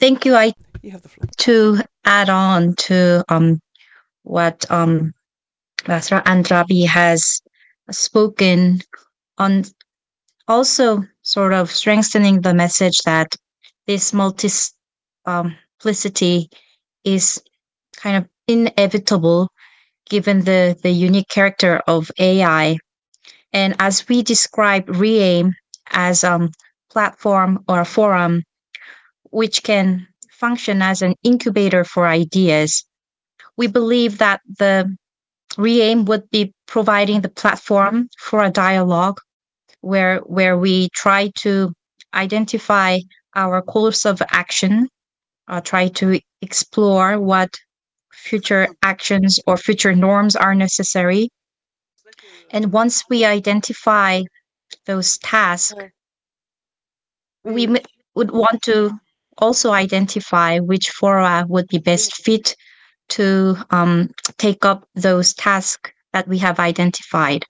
Thank you. I You have the floor. to add on to what Basra Andrabi has spoken on, also sort of strengthening the message that this multiplicity is kind of inevitable given the unique character of AI. And as we describe Reaim as a platform or a forum which can function as an incubator for ideas, we believe that the Reaim would be providing the platform for a dialogue where we try to identify our course of action, try to explore what future actions or future norms are necessary. And once we identify those tasks, we would want to also identify which fora would be best fit to take up those tasks that we have identified.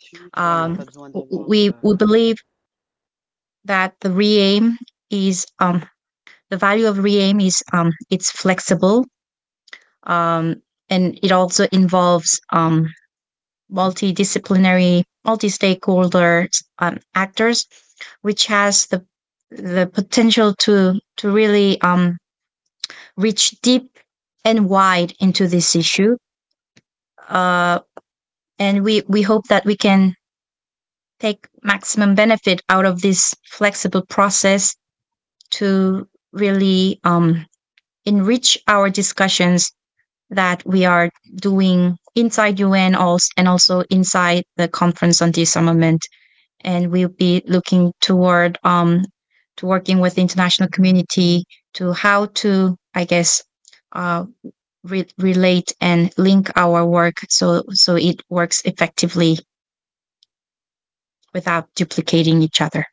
We believe that the Reaim is the value of Reaim is it's flexible, um, and it also involves multidisciplinary, multi-stakeholder actors, which has the potential to really reach deep and wide into this issue. Uh, and we hope that we can take maximum benefit out of this flexible process to really enrich our discussions that we are doing inside UN also, and also inside the Conference on Disarmament. And we'll be looking toward to working with the international community to how to, I guess, uh, relate and link our work so it works effectively without duplicating each other.